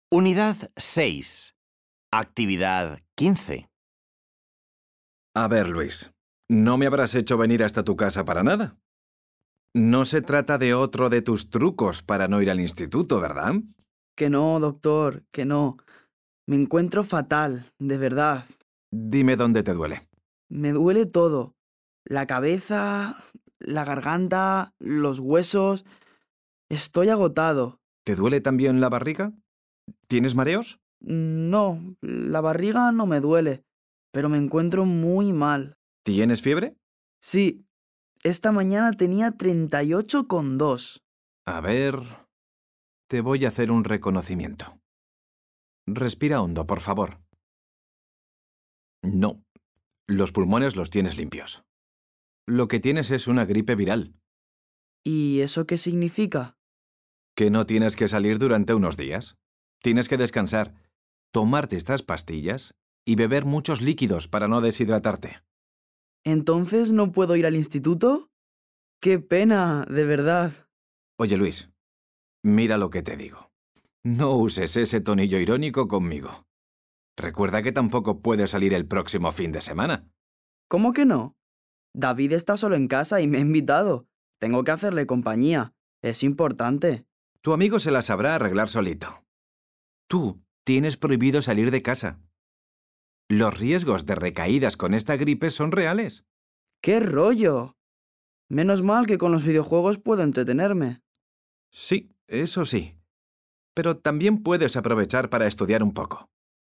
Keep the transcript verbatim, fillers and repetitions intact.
Unidad seis. Actividad quince. A ver, Luis, no me habrás hecho venir hasta tu casa para nada. No se trata de otro de tus trucos para no ir al instituto, ¿verdad? Que no, doctor, que no. Me encuentro fatal, de verdad. Dime dónde te duele. Me duele todo. La cabeza, la garganta, los huesos. Estoy agotado. ¿Te duele también la barriga? ¿Tienes mareos? No, la barriga no me duele, pero me encuentro muy mal. ¿Tienes fiebre? Sí, esta mañana tenía treinta y ocho coma dos. A ver, te voy a hacer un reconocimiento. Respira hondo, por favor. No, los pulmones los tienes limpios. Lo que tienes es una gripe viral, ¿Y eso qué significa? que no tienes que salir durante unos días. Tienes que descansar, tomarte estas pastillas y beber muchos líquidos para no deshidratarte. ¿Entonces no puedo ir al instituto? ¡Qué pena, de verdad! Oye, Luis, mira lo que te digo. No uses ese tonillo irónico conmigo. Recuerda que tampoco puedes salir el próximo fin de semana. ¿Cómo que no? David está solo en casa y me ha invitado. Tengo que hacerle compañía. Es importante. Tu amigo se la sabrá arreglar solito. Tú tienes prohibido salir de casa. Los riesgos de recaídas con esta gripe son reales. ¡Qué rollo! Menos mal que con los videojuegos puedo entretenerme. Sí, eso sí. Pero también puedes aprovechar para estudiar un poco.